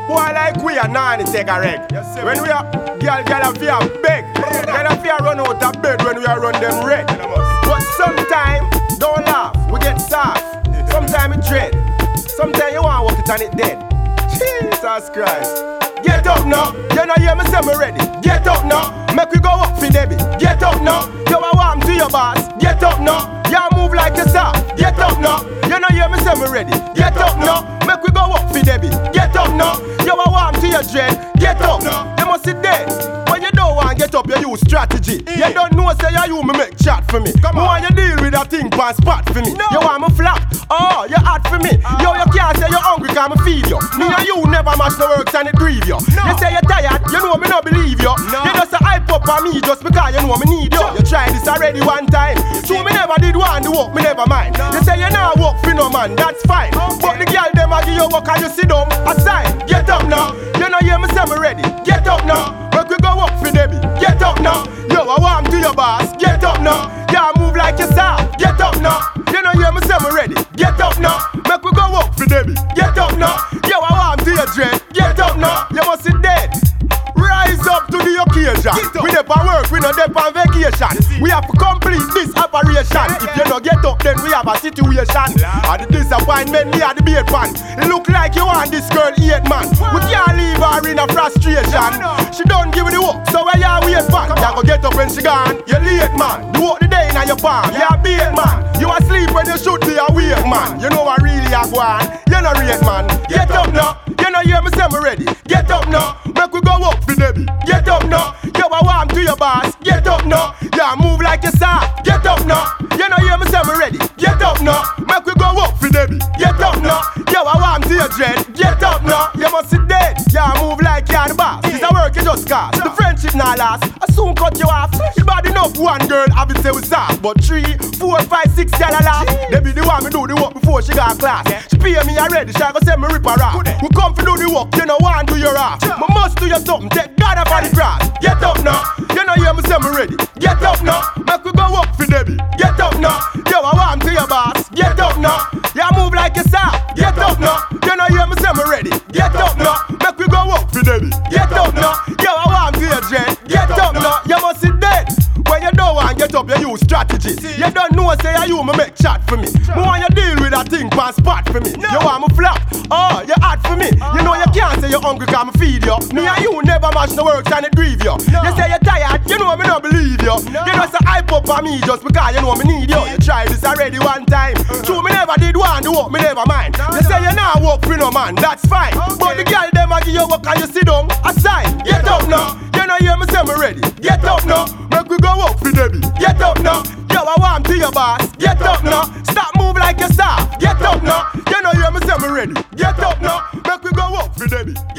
Boy like we are none take a wreck. When we are girl fear beg. Girl fear run out of bed when we are run them red. But sometimes, don't laugh, we get soft. Sometimes it dread. Sometimes you want to walk it and it dead. Jesus Christ. Get up now, you know hear me say me ready. Get up now, make we go up for Debbie. Get up now, you a warm to your boss. Get up now, you move like a star. Get up now, you know hear me say me ready. Get up now, make we go up for Debbie. Get up now, you a warm to your dread. Get up now, you must sit dead. When you don't want get up, you use strategy. You don't know say you me make chat for me. Come on, you deal with that thing pan spot for me. You want me flap, oh you hot for me. Yo you can't say you hungry 'cause me feed you. Me and you never match the works and it grieve you. You say you're tired, you know me not believe you. You just a hype up on me just because you know me need you. You tried this already one time, so me never did want to walk, me never mind. You say you not walk for no man, that's fine. But the girl them a give you walk and you sit down aside. Get up now, you know hear me say me ready. Get up now, make we go up for Debbie. Get up now, yo I warm to your boss. Get up now, yeah move like you star. Get up now, you know hear me say me ready. Get up now, make we go up for Debbie. Get up now, yo I warm to your dread. Get up now, you must sit dead. Rise up to the occasion. We never work, we no dep on vacation. We have to complete this operation. If you no get up, then we have a situation. And the disappointment, me are the bait pan. It look like you want this girl 8 man. We can't leave her in a frustration. She don't give you the work, so where you wait for? You go get up when she gone. You late man. You work the day in your palm. You a bait man. You asleep when you should be awake man. You know what really a go on. You no rate man. Get up now. You know hear me say me ready. Get up now. Make we go up for Debbie. Get up now. You a warm to your boss. Get up now. Yeah move like a star. Get up now. You know hear me say me ready. Get up now. Make we go up for Debbie. Get up now. You a warm to your dread. Get up now. You must sit dead. Yeah move like you're the boss. This a work you just cast. The friendship not last. I soon cut you off. You bad enough one girl have it say we soft. But 3, 4, 5, 6 gal a laugh. They be the one me do the work before she got class. She pay me already. She go say me rip her off. We come to do the work. You know want do your off. Me must do your something. Take God up on the grass. Get up now. You know hear me say me ready. Get up now. Make we go up for Debbie. Get up now. You a warm to your boss. Get up now. You move like you star. Get up now. You know hear me say me ready. Get up now. Make we go up for Debbie. Get up now. You a warm to your dread. Get up now. You must sit dead. When you don't want get up, you use strategy. You don't know say you me make chat for me. Me want you deal with that thing pan spot for me. You want me flap, oh you hot for me. You know you can't say you hungry 'cause me feed you. Me and you never match the works and it grieve you. You say you tired, you know me not believe you. You know say hype up on me just because you know me need you. You tried this already one time, true me never did want to walk, me never mind. You say you not walk for no man, that's fine. But the girl them a give you walk and you sit down aside. Get up now, you know hear me say me ready. Get up now, make we go up for Debbie. Get up now, you a warm to your boss. Get up now, stop move like a star. Get up now, you know hear me say me ready. Get up now, make we go up for Debbie.